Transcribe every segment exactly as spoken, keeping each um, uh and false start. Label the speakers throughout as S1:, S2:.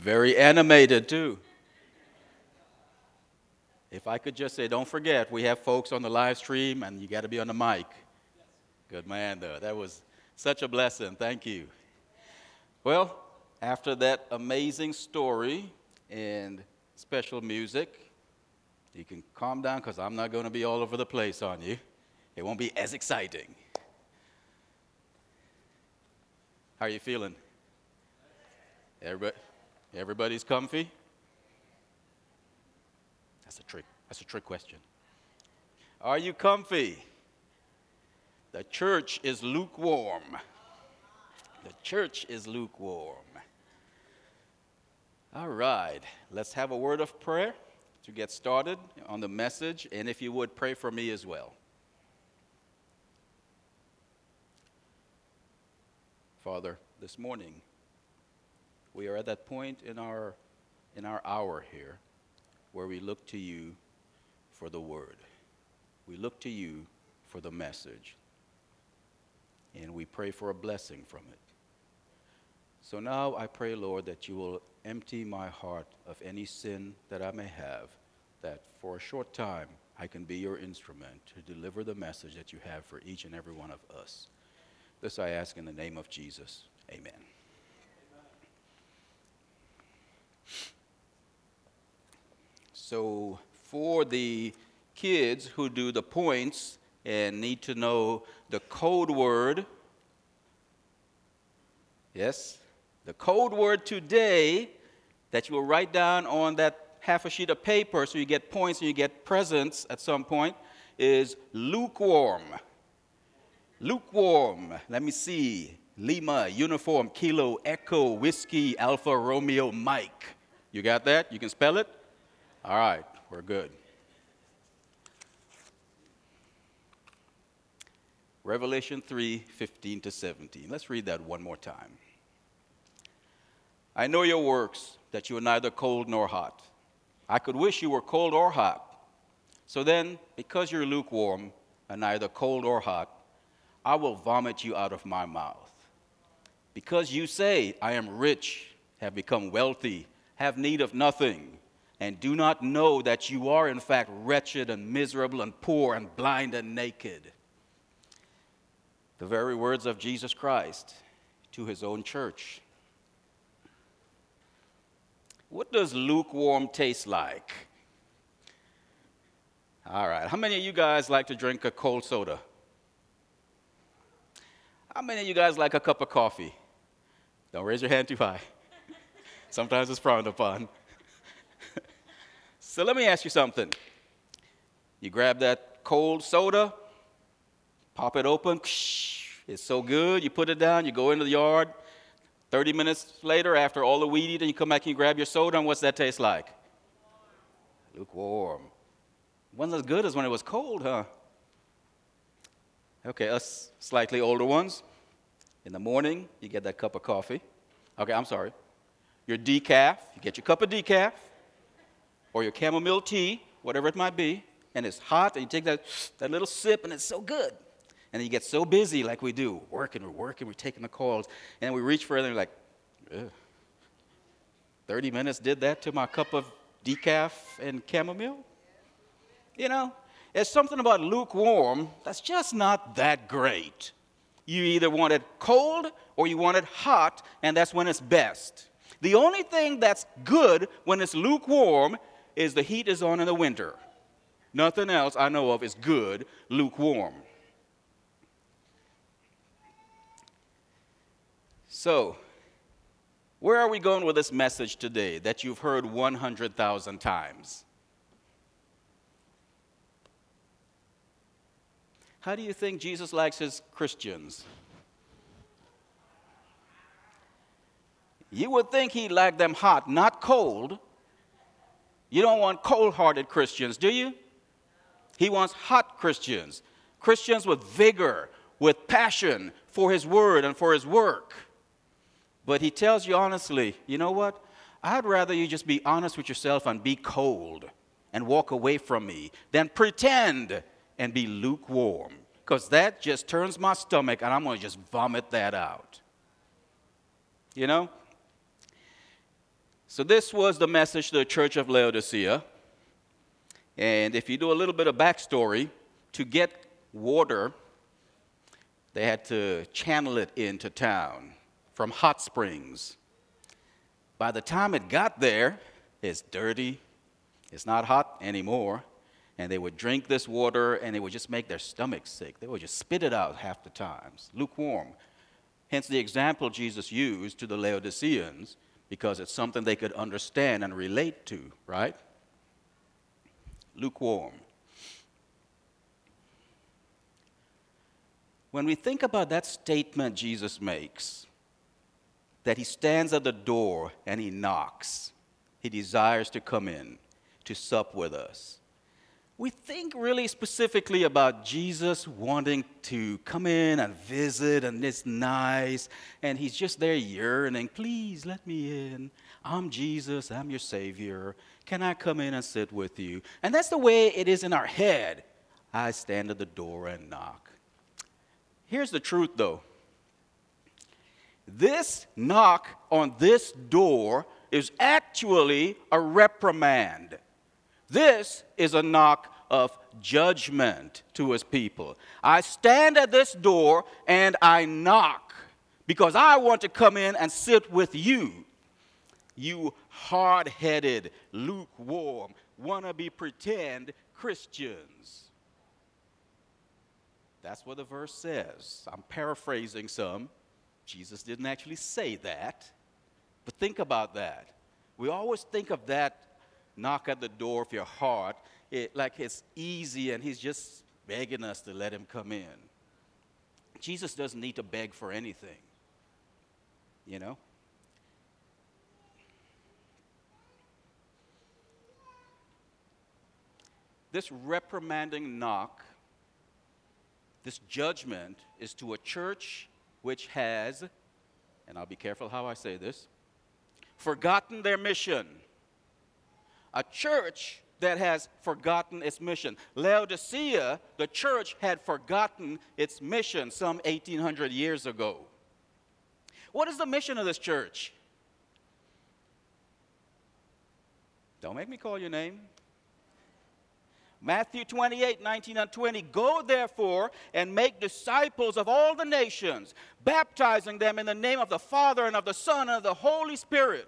S1: Very animated, too. If I could just say, don't forget, we have folks on the live stream, and you got to be on the mic. Good man, though. That was such a blessing. Thank you. Well, after that amazing story and special music, you can calm down because I'm not going to be all over the place on you. It won't be as exciting. How are you feeling? Everybody, everybody's comfy? That's a trick. That's a trick question. Are you comfy? The church is lukewarm. The church is lukewarm. All right, let's have a word of prayer to get started on the message, and if you would, pray for me as well. Father, this morning, we are at that point in our in our hour here where we look to you for the word. We look to you for the message, and we pray for a blessing from it. So now I pray, Lord, that you will empty my heart of any sin that I may have, that for a short time I can be your instrument to deliver the message that you have for each and every one of us. This I ask in the name of Jesus. Amen. So for the kids who do the points and need to know the code word, yes, the code word today that you will write down on that half a sheet of paper so you get points and you get presents at some point is lukewarm. Lukewarm. Let me see. Lima, uniform, kilo, echo, whiskey, alpha, Romeo, Mike. You got that? You can spell it? All right, we're good. Revelation three, fifteen to seventeen. Let's read that one more time. I know your works, that you are neither cold nor hot. I could wish you were cold or hot. So then, because you're lukewarm and neither cold or hot, I will vomit you out of my mouth. Because you say, I am rich, have become wealthy, have need of nothing, and do not know that you are in fact wretched and miserable and poor and blind and naked. The very words of Jesus Christ to his own church. What does lukewarm taste like? All right, how many of you guys like to drink a cold soda? How many of you guys like a cup of coffee? Don't raise your hand too high. Sometimes it's frowned upon. So let me ask you something. You grab that cold soda, pop it open. It's so good. You put it down. You go into the yard. thirty minutes later, after all the weed eating, you come back and you grab your soda, and what's that taste like? Lukewarm. Wasn't as good as when it was cold, huh? Okay, us slightly older ones. In the morning, you get that cup of coffee. Okay, I'm sorry. Your decaf. You get your cup of decaf. Or your chamomile tea, whatever it might be. And it's hot, and you take that, that little sip, and it's so good. And then you get so busy like we do. Working, we're working, we're taking the calls. And then we reach for it, and we're like, ugh. thirty minutes did that to my cup of decaf and chamomile? You know, there's something about lukewarm that's just not that great. You either want it cold or you want it hot, and that's when it's best. The only thing that's good when it's lukewarm is the heat is on in the winter. Nothing else I know of is good lukewarm. So, where are we going with this message today that you've heard one hundred thousand times? How do you think Jesus likes his Christians? You would think he'd like them hot, not cold. You don't want cold-hearted Christians, do you? He wants hot Christians, Christians with vigor, with passion for his word and for his work. But he tells you honestly, you know what? I'd rather you just be honest with yourself and be cold and walk away from me than pretend and be lukewarm, because that just turns my stomach and I'm going to just vomit that out. You know? So this was the message to the church of Laodicea. And if you do a little bit of backstory, to get water, they had to channel it into town from hot springs. By the time it got there, it's dirty, it's not hot anymore, and they would drink this water and it would just make their stomachs sick. They would just spit it out half the times, lukewarm. Hence the example Jesus used to the Laodiceans, because it's something they could understand and relate to, right? Lukewarm. When we think about that statement Jesus makes, that he stands at the door and he knocks, he desires to come in to sup with us. We think really specifically about Jesus wanting to come in and visit, and it's nice, and he's just there yearning, please let me in. I'm Jesus, I'm your Savior. Can I come in and sit with you? And that's the way it is in our head. I stand at the door and knock. Here's the truth, though. This knock on this door is actually a reprimand. This is a knock of judgment to his people. I stand at this door and I knock because I want to come in and sit with you. You hard-headed, lukewarm, wannabe pretend Christians. That's what the verse says. I'm paraphrasing some. Jesus didn't actually say that. But think about that. We always think of that knock at the door of your heart it, like it's easy and he's just begging us to let him come in. Jesus doesn't need to beg for anything, you know? This reprimanding knock, this judgment is to a church which has, and I'll be careful how I say this, forgotten their mission. A church that has forgotten its mission. Laodicea, the church, had forgotten its mission some eighteen hundred years ago. What is the mission of this church? Don't make me call your name. Matthew twenty-eight, nineteen and twenty, go therefore and make disciples of all the nations, baptizing them in the name of the Father and of the Son and of the Holy Spirit,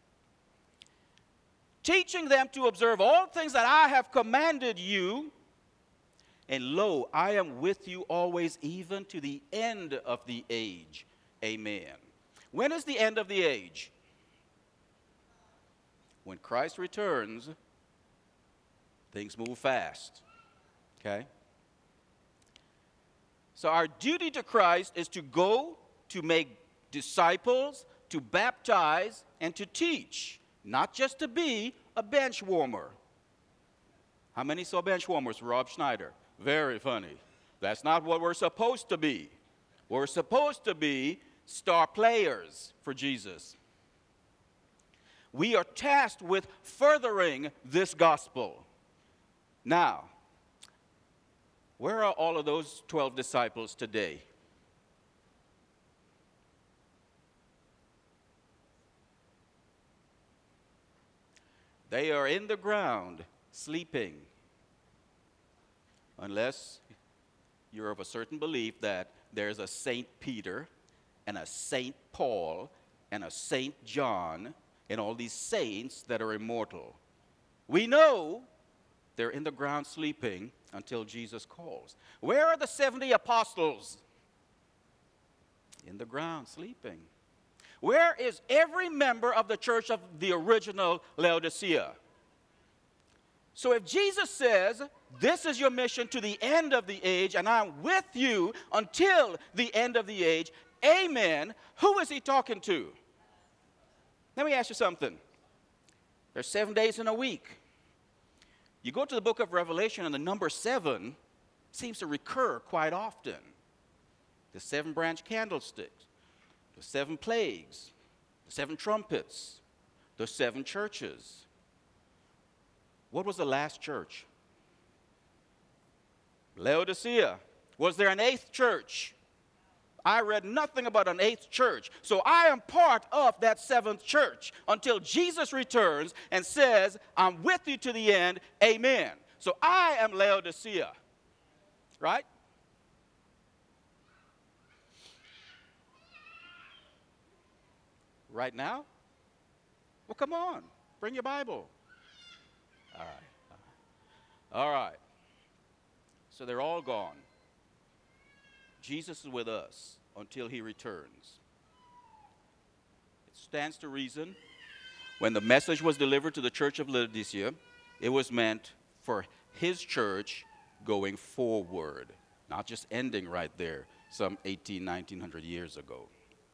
S1: teaching them to observe all things that I have commanded you. And lo, I am with you always, even to the end of the age. Amen. When is the end of the age? When Christ returns, things move fast. Okay? So our duty to Christ is to go, to make disciples, to baptize, and to teach. Not just to be a bench warmer. How many saw bench warmers? Rob Schneider. Very funny. That's not what we're supposed to be. We're supposed to be star players for Jesus. We are tasked with furthering this gospel. Now, where are all of those twelve disciples today? They are in the ground, sleeping. Unless you're of a certain belief that there's a Saint Peter and a Saint Paul and a Saint John and all these saints that are immortal. We know they're in the ground sleeping until Jesus calls. Where are the seventy apostles? In the ground sleeping. Where is every member of the church of the original Laodicea? So if Jesus says, this is your mission to the end of the age, and I'm with you until the end of the age, amen, who is he talking to? Let me ask you something. There's seven days in a week. You go to the book of Revelation, and the number seven seems to recur quite often. The seven branch candlesticks. The seven plagues, the seven trumpets, the seven churches. What was the last church? Laodicea. Was there an eighth church? I read nothing about an eighth church. So I am part of that seventh church until Jesus returns and says, I'm with you to the end. Amen. So I am Laodicea. Right? Right now? Well, come on. Bring your Bible. All right. All right. So they're all gone. Jesus is with us until he returns. It stands to reason, when the message was delivered to the church of Laodicea, it was meant for his church going forward, not just ending right there some eighteen, nineteen hundred years ago.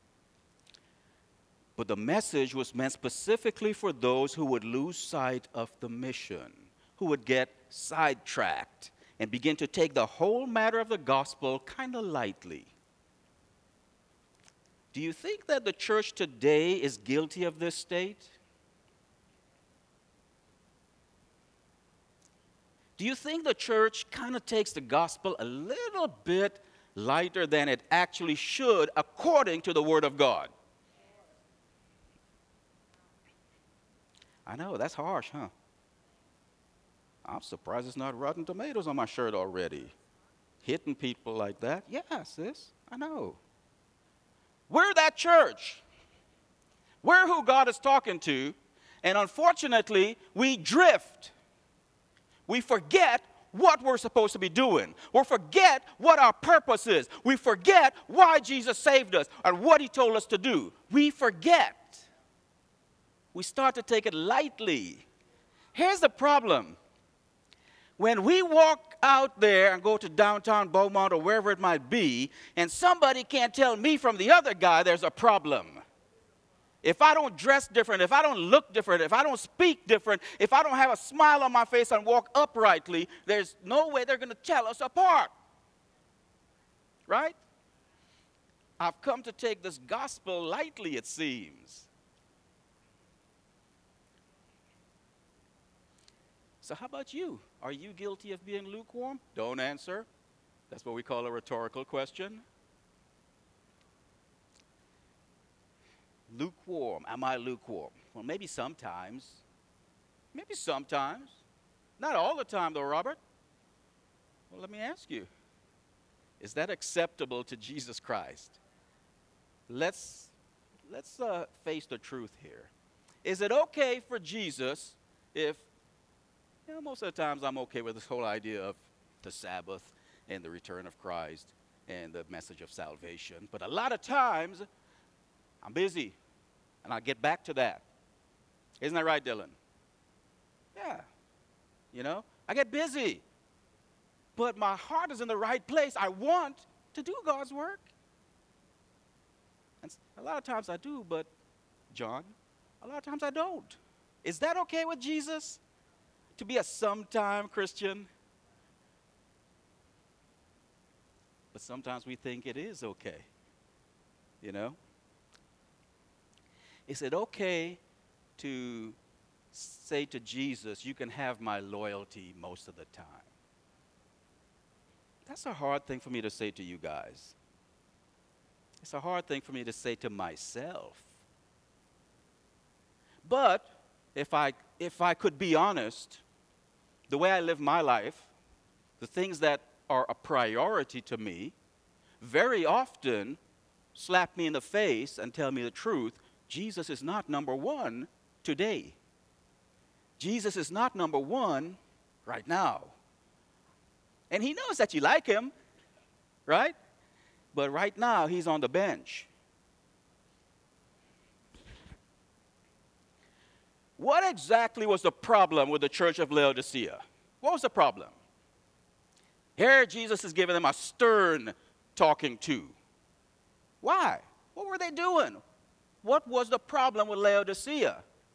S1: But the message was meant specifically for those who would lose sight of the mission, who would get sidetracked and begin to take the whole matter of the gospel kind of lightly. Do you think that the church today is guilty of this state? Do you think the church kind of takes the gospel a little bit lighter than it actually should according to the Word of God? I know, that's harsh, huh? I'm surprised it's not Rotten Tomatoes on my shirt already. Hitting people like that. Yeah, sis, I know. We're that church. We're who God is talking to. And unfortunately, we drift. We forget what we're supposed to be doing. We forget what our purpose is. We forget why Jesus saved us and what he told us to do. We forget. We start to take it lightly. Here's the problem. When we walk out there and go to downtown Beaumont or wherever it might be, and somebody can't tell me from the other guy, there's a problem. If I don't dress different, if I don't look different, if I don't speak different, if I don't have a smile on my face and walk uprightly, there's no way they're going to tell us apart. Right? I've come to take this gospel lightly, it seems. So how about you? Are you guilty of being lukewarm? Don't answer. That's what we call a rhetorical question. Lukewarm. Am I lukewarm? Well, maybe sometimes. Maybe sometimes. Not all the time, though, Robert. Well, let me ask you. Is that acceptable to Jesus Christ? Let's, let's uh, face the truth here. Is it okay for Jesus if, you know, most of the times I'm okay with this whole idea of the Sabbath and the return of Christ and the message of salvation. But a lot of times, I'm busy, and I'll get back to that. Isn't that right, Dylan? Yeah. You know, I get busy, but my heart is in the right place. I want to do God's work. And a lot of times I do, but, John, a lot of times I don't. Is that okay with Jesus? To be a sometime Christian? But sometimes we think it is okay. You know? Is it okay to say to Jesus, you can have my loyalty most of the time? That's a hard thing for me to say to you guys. It's a hard thing for me to say to myself. But if I, if I could be honest, the way I live my life, the things that are a priority to me, very often slap me in the face and tell me the truth. Jesus is not number one today. Jesus is not number one right now. And he knows that you like him, right? But right now, he's on the bench. What exactly was the problem with the church of Laodicea? What was the problem? Here, Jesus is giving them a stern talking to. Why? What were they doing? What was the problem with Laodicea?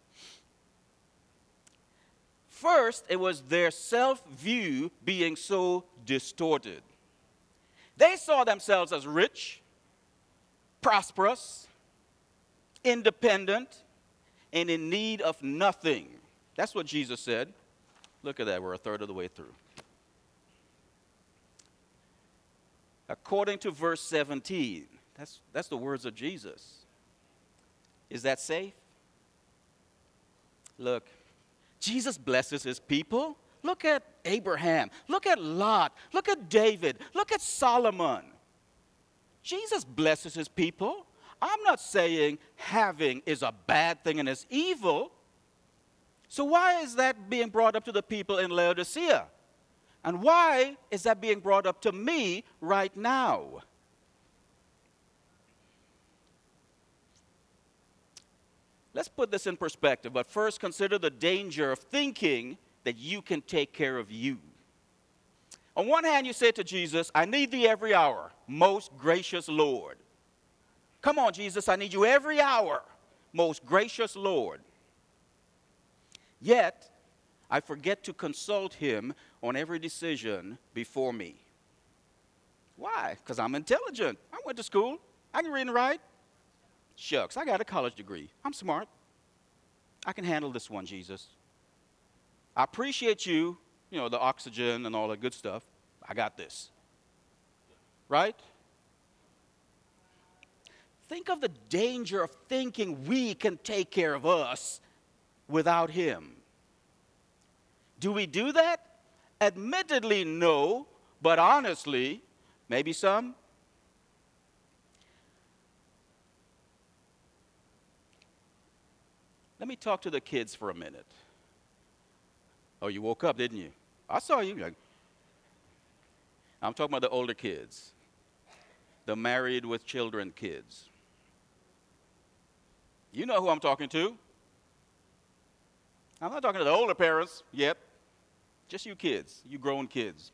S1: First, it was their self-view being so distorted. They saw themselves as rich, prosperous, independent, and in need of nothing. That's what Jesus said. Look at that, we're a third of the way through. According to verse seventeen, That's, that's the words of Jesus. Is that safe? Look, Jesus blesses his people. Look at Abraham. Look at Lot. Look at David. Look at Solomon. Jesus blesses his people. I'm not saying having is a bad thing and it's evil. So why is that being brought up to the people in Laodicea? And why is that being brought up to me right now? Let's put this in perspective, but first consider the danger of thinking that you can take care of you. On one hand, you say to Jesus, I need thee every hour, most gracious Lord. Come on, Jesus, I need you every hour, most gracious Lord. Yet, I forget to consult him on every decision before me. Why? Because I'm intelligent. I went to school. I can read and write. Shucks, I got a college degree. I'm smart. I can handle this one, Jesus. I appreciate you, you know, the oxygen and all that good stuff. I got this. Right? Think of the danger of thinking we can take care of us without him. Do we do that? Admittedly, no, but honestly, maybe some. Let me talk to the kids for a minute. Oh, you woke up, didn't you? I saw you. I'm talking about the older kids, the married with children kids. You know who I'm talking to. I'm not talking to the older parents yet. Just you kids, you grown kids.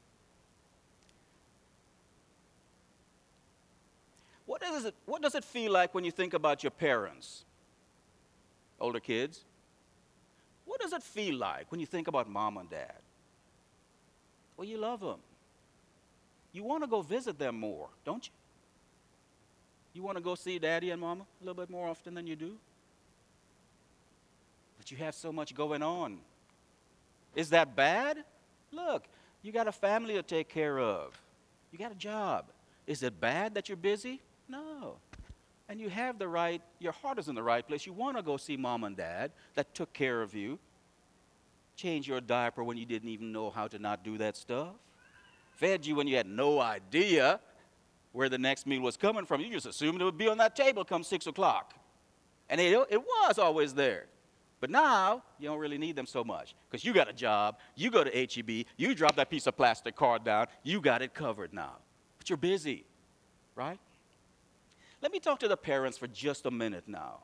S1: What is it, what does it feel like when you think about your parents? Older kids. What does it feel like when you think about mom and dad? Well, you love them. You want to go visit them more, don't you? You want to go see daddy and mama a little bit more often than you do? But you have so much going on. Is that bad? Look, you got a family to take care of. You got a job. Is it bad that you're busy? No. And you have the right, your heart is in the right place. You want to go see mom and dad that took care of you. Change your diaper when you didn't even know how to not do that stuff. Fed you when you had no idea where the next meal was coming from. You just assumed it would be on that table come six o'clock. And it, it was always there. But now, you don't really need them so much because you got a job, you go to H E B, you drop that piece of plastic card down, you got it covered now. But you're busy, right? Let me talk to the parents for just a minute now.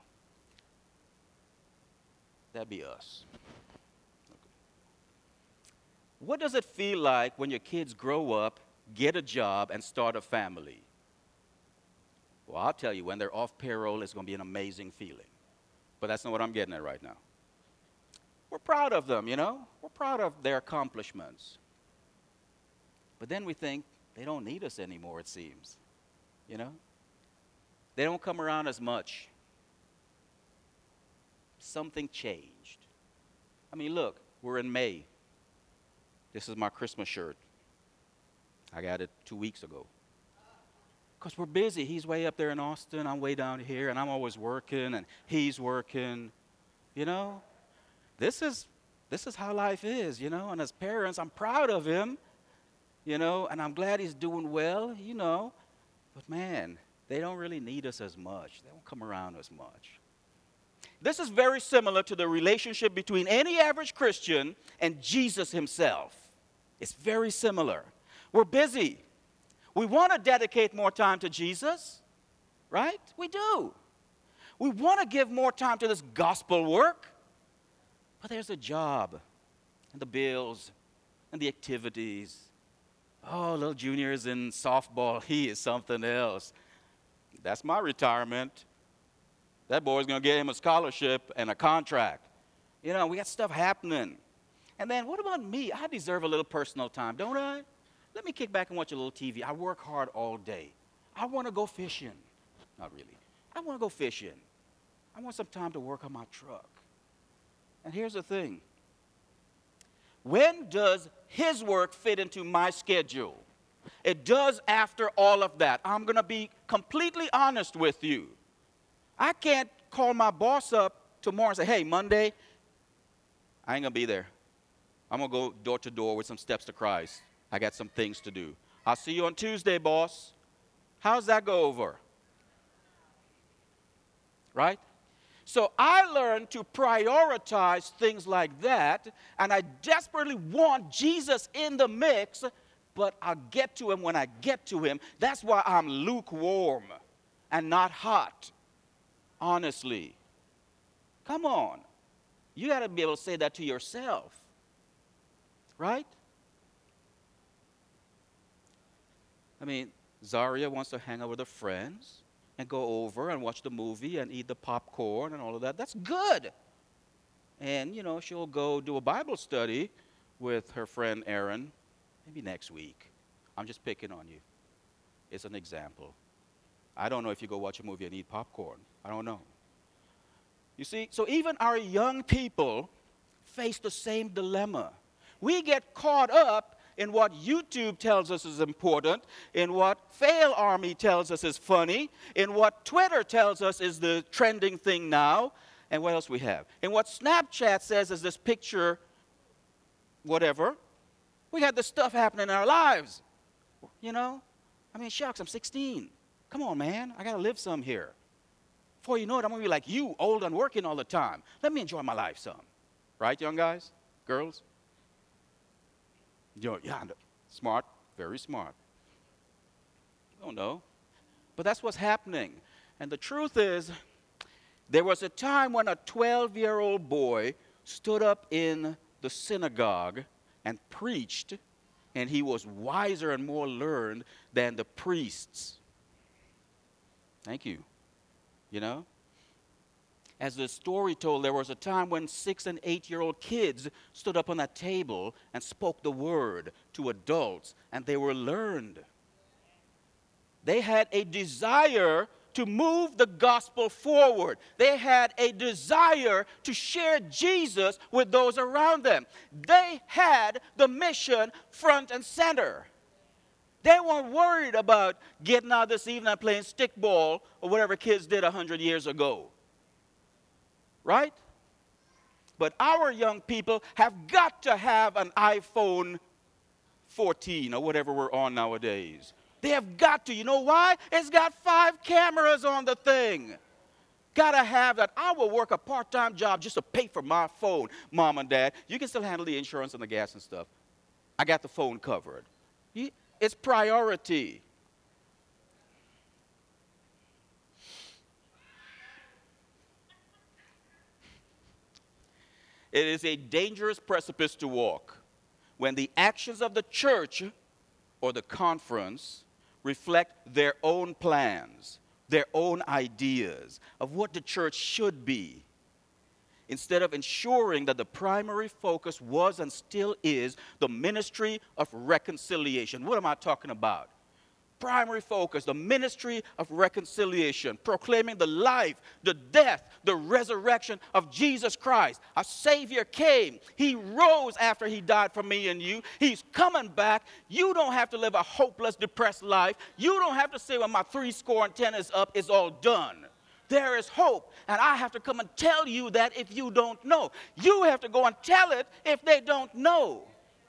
S1: That'd be us. Okay. What does it feel like when your kids grow up, get a job, and start a family? Well, I'll tell you, when they're off payroll, it's going to be an amazing feeling. But that's not what I'm getting at right now. We're proud of them, you know? We're proud of their accomplishments. But then we think they don't need us anymore, it seems. You know? They don't come around as much. Something changed. I mean, look, we're in May. This is my Christmas shirt. I got it two weeks ago. Because we're busy. He's way up there in Austin. I'm way down here, and I'm always working, and he's working. You know? This is this is how life is, you know? And as parents, I'm proud of him, you know, and I'm glad he's doing well, you know. But, man, they don't really need us as much. They don't come around as much. This is very similar to the relationship between any average Christian and Jesus himself. It's very similar. We're busy. We want to dedicate more time to Jesus, right? We do. We want to give more time to this gospel work. But there's a job and the bills and the activities. Oh, little Junior is in softball. He is something else. That's my retirement. That boy's going to get him a scholarship and a contract. You know, we got stuff happening. And then what about me? I deserve a little personal time, don't I? Let me kick back and watch a little T V. I work hard all day. I want to go fishing. Not really. I want to go fishing. I want some time to work on my truck. And here's the thing. When does his work fit into my schedule? it does after all of that. I'm going to be completely honest with you. I can't call my boss up tomorrow and say, hey, Monday, I ain't going to be there. I'm going to go door to door with some steps to Christ. I got some things to do. I'll see you on Tuesday, boss. How's that go over? Right? So I learned to prioritize things like that, and I desperately want Jesus in the mix, but I'll get to him when I get to him. That's why I'm lukewarm and not hot, honestly. Come on. You got to be able to say that to yourself, right? I mean, Zaria wants to hang out with her friends and go over and watch the movie and eat the popcorn and all of that. That's good. And, you know, she'll go do a Bible study with her friend Aaron maybe next week. I'm just picking on you. It's an example. I don't know if you go watch a movie and eat popcorn. I don't know. You see, so even our young people face the same dilemma. We get caught up in what YouTube tells us is important, in what Fail Army tells us is funny, in what Twitter tells us is the trending thing now, and what else we have? In what Snapchat says is this picture, whatever. We got this stuff happening in our lives, you know? I mean, shucks, I'm sixteen. Come on, man, I got to live some here. Before you know it, I'm going to be like you, old and working all the time. Let me enjoy my life some. Right, young guys, girls? You know, yeah, smart, very smart. I don't know. But that's what's happening. And the truth is, there was a time when a twelve-year-old boy stood up in the synagogue and preached, and he was wiser and more learned than the priests. Thank you. You know? As the story told, there was a time when six and eight-year-old kids stood up on that table and spoke the word to adults, and they were learned. They had a desire to move the gospel forward. They had a desire to share Jesus with those around them. They had the mission front and center. They weren't worried about getting out this evening and playing stickball or whatever kids did one hundred years ago. Right? But our young people have got to have an iPhone fourteen or whatever we're on nowadays. They have got to. You know why? It's got five cameras on the thing. Got to have that. I will work a part-time job just to pay for my phone, Mom and Dad. You can still handle the insurance and the gas and stuff. I got the phone covered. It's priority. It is a dangerous precipice to walk when the actions of the church or the conference reflect their own plans, their own ideas of what the church should be, instead of ensuring that the primary focus was and still is the ministry of reconciliation. What am I talking about? Primary focus, the ministry of reconciliation, proclaiming the life, the death, the resurrection of Jesus Christ. Our Savior came. He rose after he died for me and you. He's coming back. You don't have to live a hopeless, depressed life. You don't have to say when my three score and ten is up, it's all done. There is hope, and I have to come and tell you that if you don't know. You have to go and tell it if they don't know.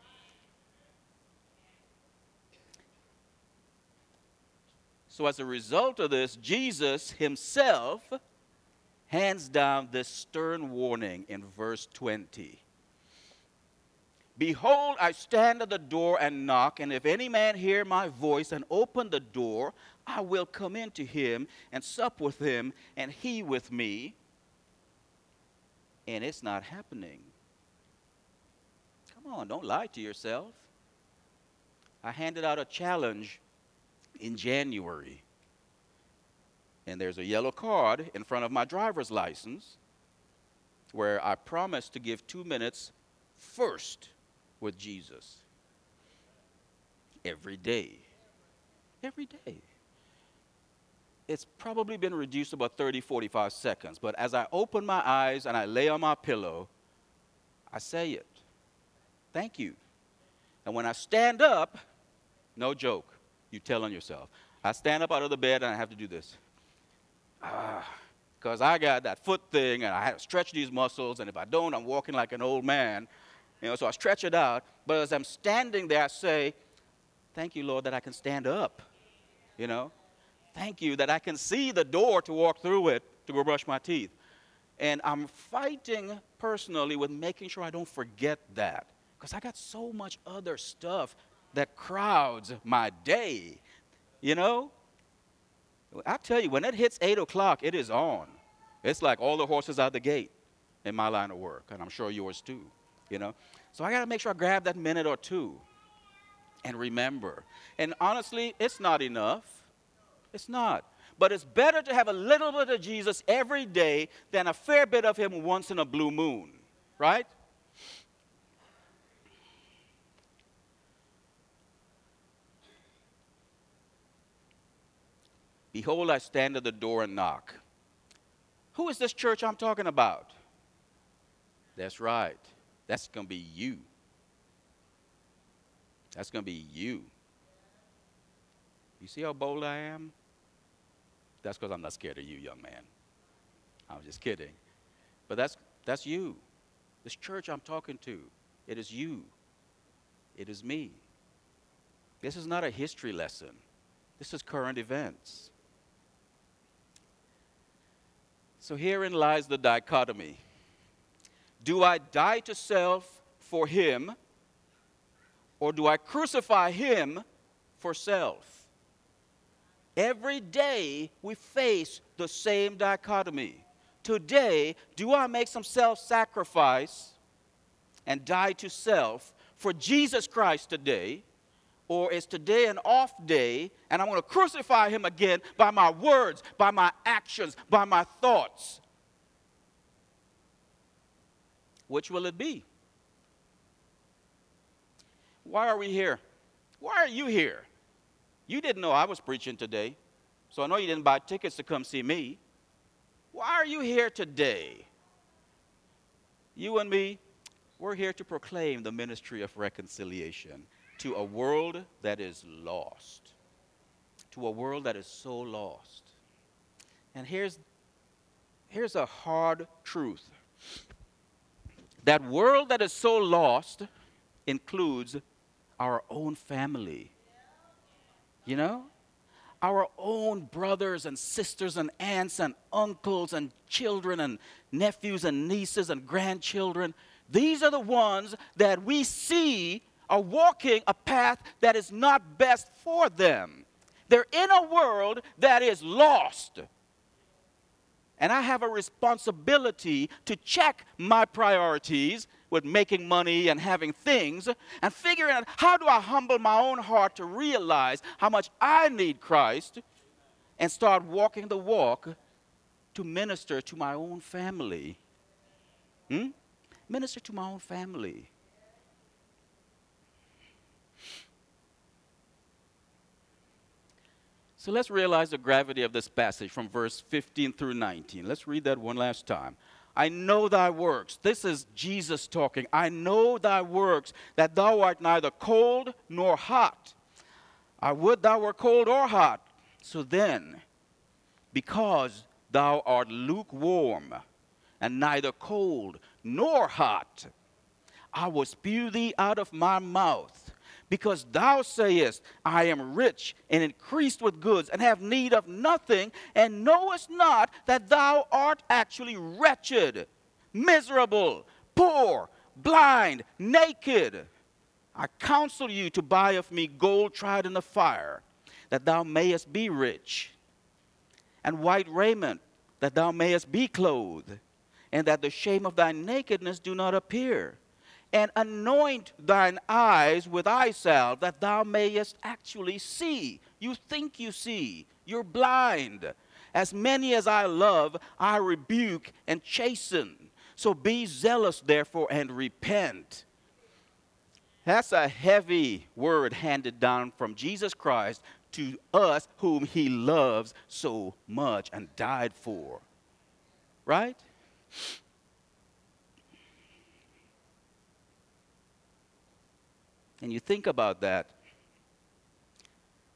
S1: So as a result of this, Jesus himself hands down this stern warning in verse twenty. Behold, I stand at the door and knock, and if any man hear my voice and open the door, I will come into him and sup with him, and he with me. And it's not happening. Come on, don't lie to yourself. I handed out a challenge in January, and there's a yellow card in front of my driver's license where I promised to give two minutes first with Jesus every day. Every day. It's probably been reduced to about thirty, forty-five seconds, but as I open my eyes and I lay on my pillow, I say it. Thank you. And when I stand up, no joke, You're telling yourself. I stand up out of the bed and I have to do this. Ah, because I got that foot thing and I have to stretch these muscles, and if I don't, I'm walking like an old man. You know, so I stretch it out. But as I'm standing there, I say, thank you, Lord, that I can stand up. You know, thank you that I can see the door to walk through it to go brush my teeth. And I'm fighting personally with making sure I don't forget that, because I got so much other stuff that crowds my day, you know. I tell you, when it hits eight o'clock, it is on. It's like all the horses out the gate in my line of work, and I'm sure yours too, you know. So I got to make sure I grab that minute or two and remember. And honestly, it's not enough. It's not. But it's better to have a little bit of Jesus every day than a fair bit of him once in a blue moon, right? Behold, I stand at the door and knock. Who is this church I'm talking about? That's right. That's going to be you. That's going to be you. You see how bold I am? That's because I'm not scared of you, young man. I'm just kidding. But that's, that's you. This church I'm talking to, it is you. It is me. This is not a history lesson. This is current events. So herein lies the dichotomy. Do I die to self for him, or do I crucify him for self? Every day we face the same dichotomy. Today, do I make some self-sacrifice and die to self for Jesus Christ today? Or is today an off day, and I'm going to crucify him again by my words, by my actions, by my thoughts? Which will it be? Why are we here? Why are you here? You didn't know I was preaching today, so I know you didn't buy tickets to come see me. Why are you here today? You and me, we're here to proclaim the ministry of reconciliation to a world that is lost, to a world that is so lost. And here's, here's a hard truth. That world that is so lost includes our own family. You know? Our own brothers and sisters and aunts and uncles and children and nephews and nieces and grandchildren. These are the ones that we see are walking a path that is not best for them. They're in a world that is lost. And I have a responsibility to check my priorities with making money and having things and figuring out how do I humble my own heart to realize how much I need Christ and start walking the walk to minister to my own family. Hmm? Minister to my own family. So let's realize the gravity of this passage from verse fifteen through nineteen. Let's read that one last time. I know thy works. This is Jesus talking. I know thy works, that thou art neither cold nor hot. I would thou were cold or hot. So then, because thou art lukewarm, and neither cold nor hot, I will spew thee out of my mouth. Because thou sayest, I am rich and increased with goods and have need of nothing, and knowest not that thou art actually wretched, miserable, poor, blind, naked. I counsel you to buy of me gold tried in the fire, that thou mayest be rich, and white raiment, that thou mayest be clothed, and that the shame of thy nakedness do not appear. And anoint thine eyes with eye salve, that thou mayest actually see. You think you see. You're blind. As many as I love, I rebuke and chasten. So be zealous, therefore, and repent. That's a heavy word handed down from Jesus Christ to us whom he loves so much and died for. Right? And you think about that,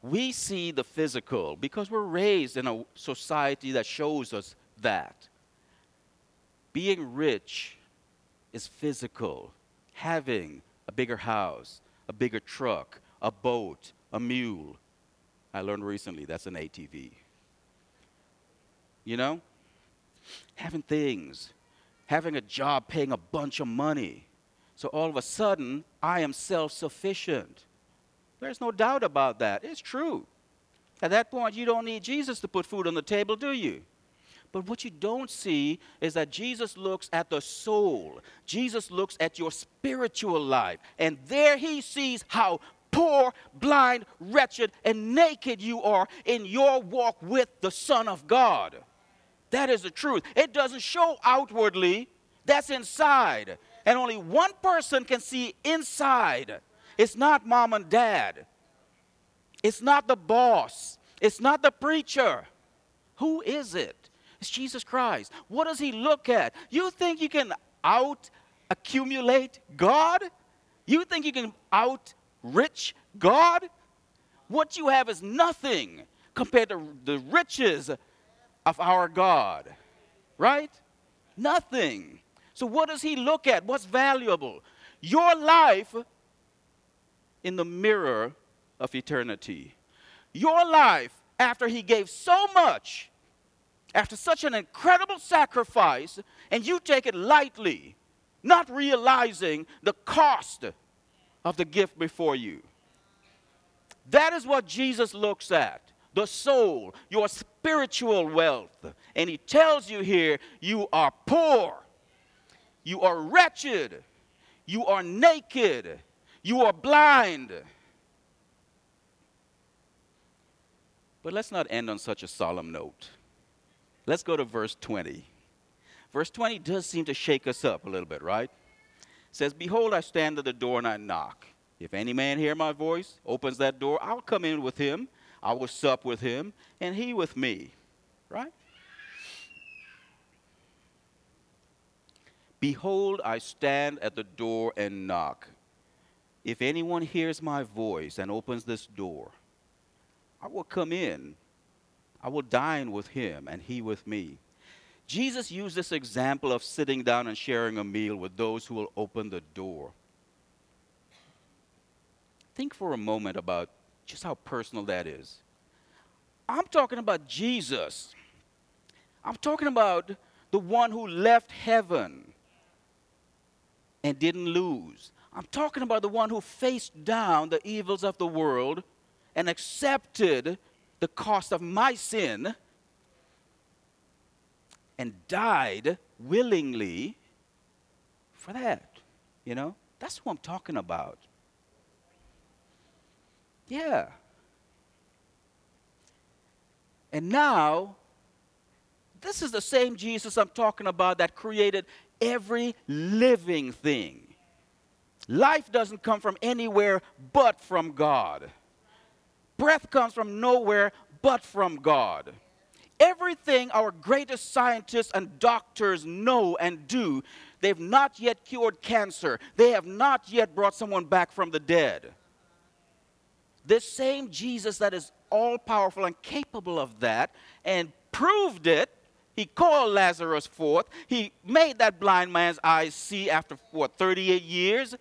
S1: we see the physical because we're raised in a society that shows us that. Being rich is physical. Having a bigger house, a bigger truck, a boat, a mule. I learned recently that's an A T V. You know? Having things. Having a job paying a bunch of money. So all of a sudden, I am self-sufficient. There's no doubt about that. It's true. At that point, you don't need Jesus to put food on the table, do you? But what you don't see is that Jesus looks at the soul. Jesus looks at your spiritual life. And there he sees how poor, blind, wretched, and naked you are in your walk with the Son of God. That is the truth. It doesn't show outwardly. That's inside. And only one person can see inside. It's not mom and dad. It's not the boss. It's not the preacher. Who is it? It's Jesus Christ. What does he look at? You think you can out-accumulate God? You think you can out-rich God? What you have is nothing compared to the riches of our God. Right? Nothing. So what does he look at? What's valuable? Your life in the mirror of eternity. Your life after he gave so much, after such an incredible sacrifice, and you take it lightly, not realizing the cost of the gift before you. That is what Jesus looks at. The soul, your spiritual wealth. And he tells you here, you are poor. You are wretched. You are naked. You are blind. But let's not end on such a solemn note. Let's go to verse twenty. Verse twenty does seem to shake us up a little bit, right? It says, behold, I stand at the door and I knock. If any man hear my voice, opens that door, I'll come in with him. I will sup with him, and he with me. Right? Behold, I stand at the door and knock. If anyone hears my voice and opens this door, I will come in. I will dine with him, and he with me. Jesus used this example of sitting down and sharing a meal with those who will open the door. Think for a moment about just how personal that is. I'm talking about Jesus. I'm talking about the one who left heaven and didn't lose. I'm talking about the one who faced down the evils of the world and accepted the cost of my sin and died willingly for that. You know, that's what I'm talking about. Yeah. And now, this is the same Jesus I'm talking about that created every living thing. Life doesn't come from anywhere but from God. Breath comes from nowhere but from God. Everything our greatest scientists and doctors know and do, they've not yet cured cancer. They have not yet brought someone back from the dead. This same Jesus that is all-powerful and capable of that and proved it, he called Lazarus forth. He made that blind man's eyes see after, what, thirty-eight years?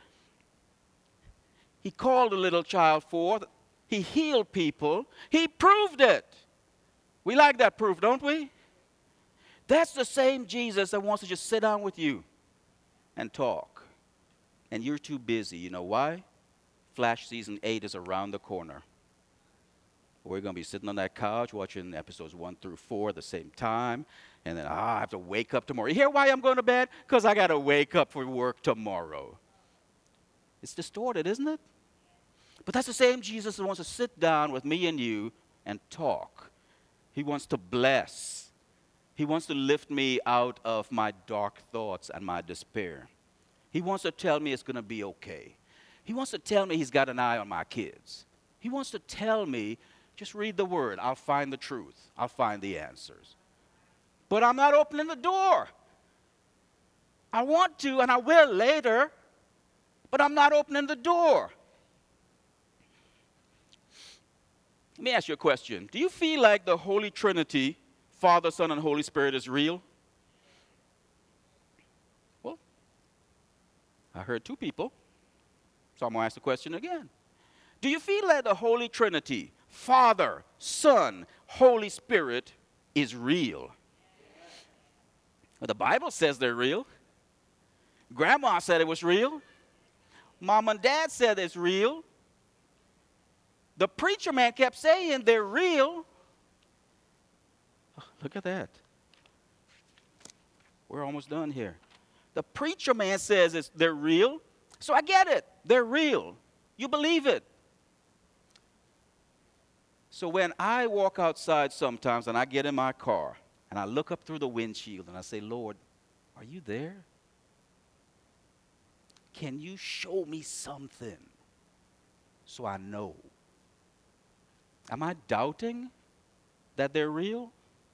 S1: He called a little child forth. He healed people. He proved it. We like that proof, don't we? That's the same Jesus that wants to just sit down with you and talk. And you're too busy. You know why? Flash season eight is around the corner. We're going to be sitting on that couch watching episodes one through four at the same time. And then, ah, I have to wake up tomorrow. You hear why I'm going to bed? Because I got to wake up for work tomorrow. It's distorted, isn't it? But that's the same Jesus that wants to sit down with me and you and talk. He wants to bless. He wants to lift me out of my dark thoughts and my despair. He wants to tell me it's going to be okay. He wants to tell me he's got an eye on my kids. He wants to tell me, just read the word. I'll find the truth. I'll find the answers. But I'm not opening the door. I want to, and I will later, but I'm not opening the door. Let me ask you a question. Do you feel like the Holy Trinity, Father, Son, and Holy Spirit is real? Well, I heard two people, so I'm going to ask the question again. Do you feel like the Holy Trinity, Father, Son, Holy Spirit, is real? Well, the Bible says they're real. Grandma said it was real. Mom and Dad said it's real. The preacher man kept saying they're real. Oh, look at that. We're almost done here. The preacher man says it's, they're real. So I get it. They're real. You believe it. So when I walk outside sometimes and I get in my car and I look up through the windshield and I say, Lord, are you there? Can you show me something so I know? Am I doubting that they're real?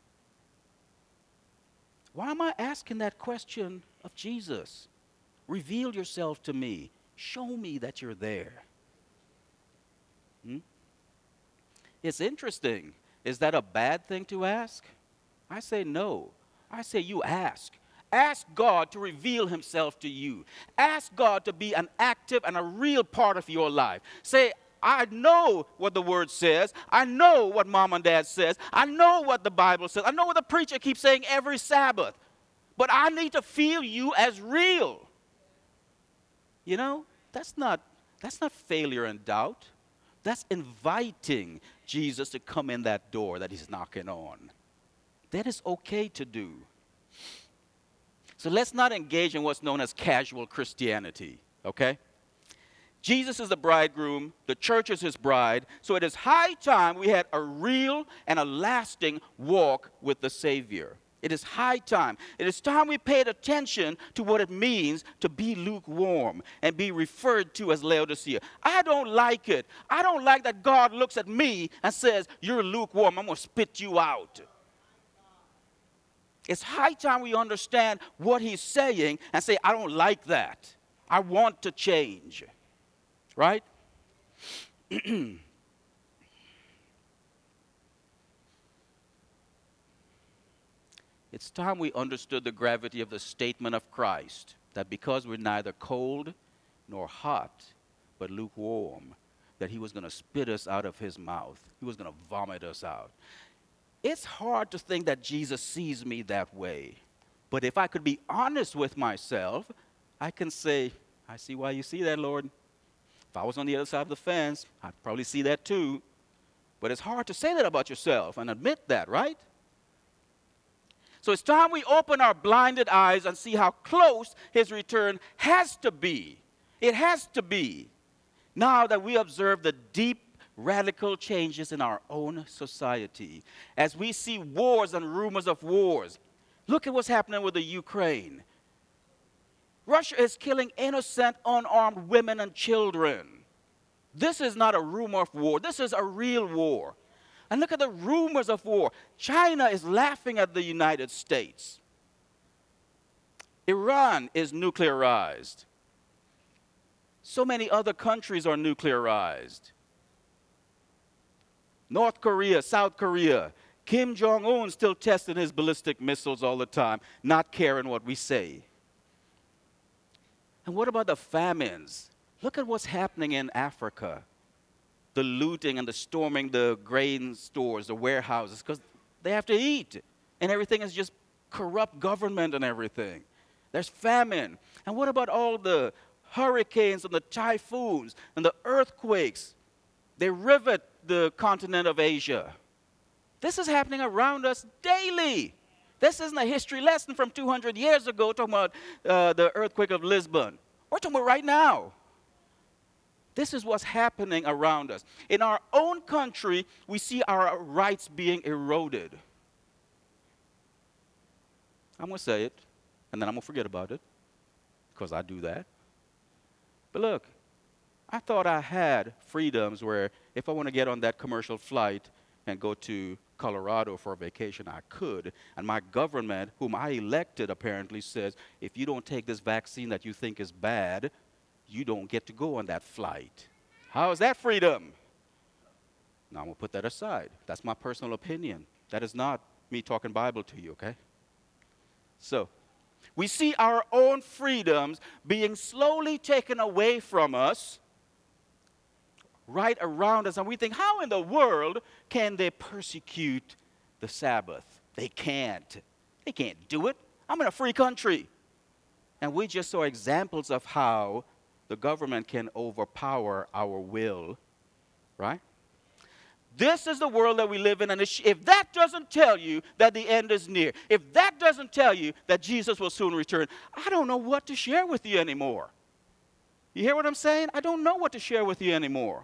S1: Why am I asking that question of Jesus? Reveal yourself to me. Show me that you're there. Hmm? It's interesting. Is that a bad thing to ask? I say no. I say you ask. Ask God to reveal himself to you. Ask God to be an active and a real part of your life. Say, I know what the word says. I know what mom and dad says. I know what the Bible says. I know what the preacher keeps saying every Sabbath. But I need to feel you as real. You know, that's not, that's not failure and doubt. That's inviting Jesus to come in that door that he's knocking on. That is okay to do. So let's not engage in what's known as casual Christianity, okay? Jesus is the bridegroom, the church is his bride, so it is high time we had a real and a lasting walk with the Savior. It is high time. It is time we paid attention to what it means to be lukewarm and be referred to as Laodicea. I don't like it. I don't like that God looks at me and says, you're lukewarm, I'm going to spit you out. It's high time we understand what he's saying and say, I don't like that. I want to change. Right? It's time we understood the gravity of the statement of Christ, that because we're neither cold nor hot, but lukewarm, that he was going to spit us out of his mouth. He was going to vomit us out. It's hard to think that Jesus sees me that way. But if I could be honest with myself, I can say, I see why you see that, Lord. If I was on the other side of the fence, I'd probably see that too. But it's hard to say that about yourself and admit that, right? So it's time we open our blinded eyes and see how close his return has to be. It has to be. Now that we observe the deep, radical changes in our own society, as we see wars and rumors of wars. Look at what's happening with the Ukraine. Russia is killing innocent, unarmed women and children. This is not a rumor of war. This is a real war. And look at the rumors of war. China is laughing at the United States. Iran is nuclearized. So many other countries are nuclearized. North Korea, South Korea. Kim Jong-un still testing his ballistic missiles all the time, not caring what we say. And what about the famines? Look at what's happening in Africa. The looting and the storming the grain stores, the warehouses, because they have to eat. And everything is just corrupt government and everything. There's famine. And what about all the hurricanes and the typhoons and the earthquakes? They rivet the continent of Asia. This is happening around us daily. This isn't a history lesson from two hundred years ago talking about uh, the earthquake of Lisbon. We're talking about right now. This is what's happening around us. In our own country, we see our rights being eroded. I'm going to say it, and then I'm going to forget about it, because I do that. But look, I thought I had freedoms where if I want to get on that commercial flight and go to Colorado for a vacation, I could. And my government, whom I elected, apparently says, if you don't take this vaccine that you think is bad, you don't get to go on that flight. How is that freedom? Now, I'm going to put that aside. That's my personal opinion. That is not me talking Bible to you, okay? So, we see our own freedoms being slowly taken away from us right around us, and we think, how in the world can they persecute the Sabbath? They can't. They can't do it. I'm in a free country. And we just saw examples of how the government can overpower our will, right? This is the world that we live in, and if that doesn't tell you that the end is near, if that doesn't tell you that Jesus will soon return, I don't know what to share with you anymore. You hear what I'm saying? I don't know what to share with you anymore.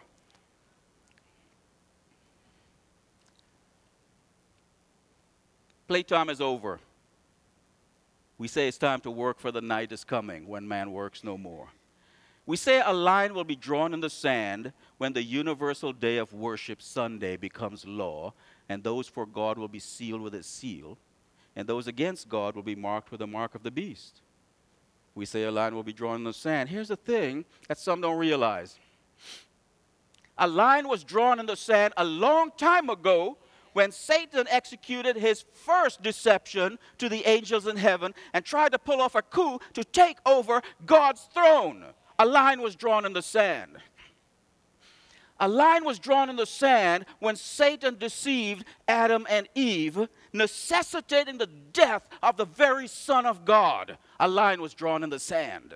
S1: Playtime is over. We say it's time to work, for the night is coming when man works no more. We say a line will be drawn in the sand when the universal day of worship, Sunday, becomes law, and those for God will be sealed with its seal, and those against God will be marked with the mark of the beast. We say a line will be drawn in the sand. Here's the thing that some don't realize. A line was drawn in the sand a long time ago when Satan executed his first deception to the angels in heaven and tried to pull off a coup to take over God's throne. A line was drawn in the sand. A line was drawn in the sand when Satan deceived Adam and Eve, necessitating the death of the very Son of God. A line was drawn in the sand.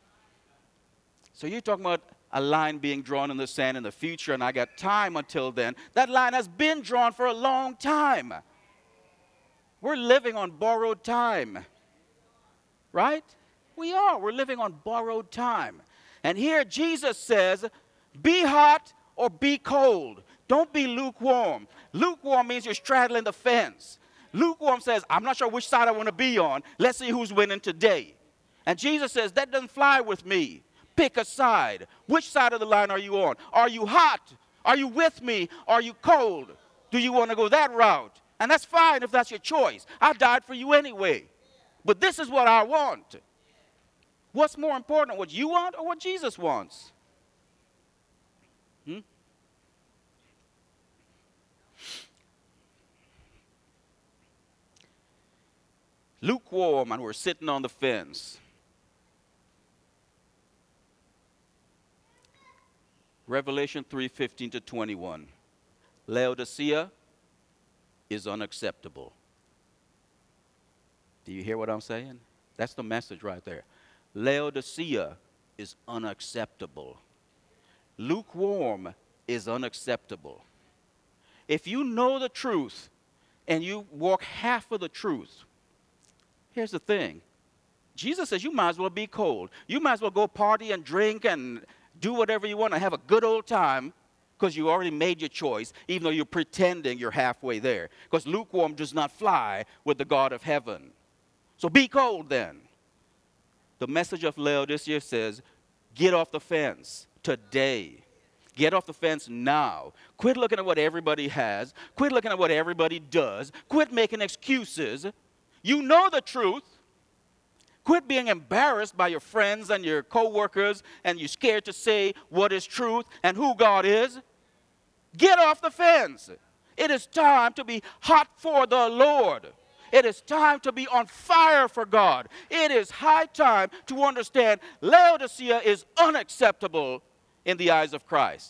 S1: So you're talking about a line being drawn in the sand in the future, and I got time until then. That line has been drawn for a long time. We're living on borrowed time, right? We are. We're living on borrowed time. And here Jesus says, be hot or be cold. Don't be lukewarm. Lukewarm means you're straddling the fence. Lukewarm says, I'm not sure which side I want to be on. Let's see who's winning today. And Jesus says, that doesn't fly with me. Pick a side. Which side of the line are you on? Are you hot? Are you with me? Are you cold? Do you want to go that route? And that's fine if that's your choice. I died for you anyway. But this is what I want. What's more important, what you want or what Jesus wants? Hmm? Lukewarm, and we're sitting on the fence. Revelation three fifteen to twenty-one. Laodicea is unacceptable. Do you hear what I'm saying? That's the message right there. Laodicea is unacceptable. Lukewarm is unacceptable. If you know the truth and you walk half of the truth, here's the thing. Jesus says you might as well be cold. You might as well go party and drink and do whatever you want and have a good old time because you already made your choice, even though you're pretending you're halfway there. Because lukewarm does not fly with the God of heaven. So be cold then. The message of Laodicea says, get off the fence today. Get off the fence now. Quit looking at what everybody has. Quit looking at what everybody does. Quit making excuses. You know the truth. Quit being embarrassed by your friends and your co-workers and you're scared to say what is truth and who God is. Get off the fence. It is time to be hot for the Lord. It is time to be on fire for God. It is high time to understand Laodicea is unacceptable in the eyes of Christ.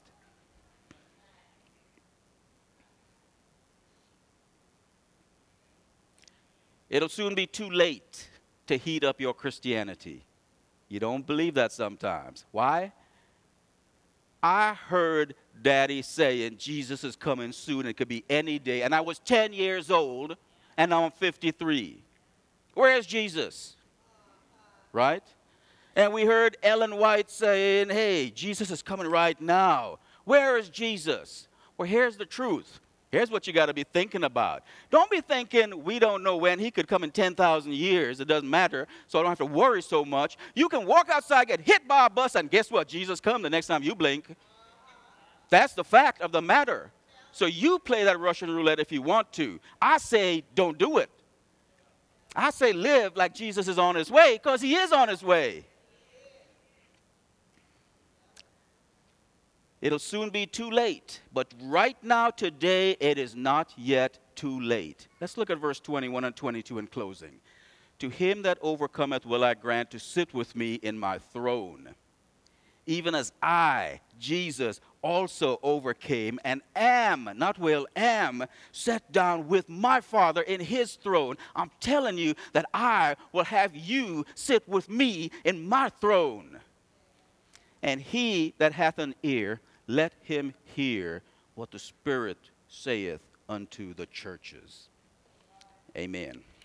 S1: It'll soon be too late to heat up your Christianity. You don't believe that sometimes. Why? I heard Daddy saying Jesus is coming soon. It could be any day. And I was ten years old, and now I'm fifty-three. Where is Jesus? Right? And we heard Ellen White saying, hey, Jesus is coming right now. Where is Jesus? Well, here's the truth. Here's what you got to be thinking about. Don't be thinking we don't know when. He could come in ten thousand years. It doesn't matter, so I don't have to worry so much. You can walk outside, get hit by a bus, and guess what? Jesus come the next time you blink. That's the fact of the matter. So you play that Russian roulette if you want to. I say don't do it. I say live like Jesus is on his way, because he is on his way. It'll soon be too late, but right now, today, it is not yet too late. Let's look at verse twenty-one and twenty-two in closing. To him that overcometh will I grant to sit with me in my throne, even as I, Jesus, also overcame and am, not will, am, set down with my Father in his throne. I'm telling you that I will have you sit with me in my throne. And he that hath an ear, let him hear what the Spirit saith unto the churches. Amen.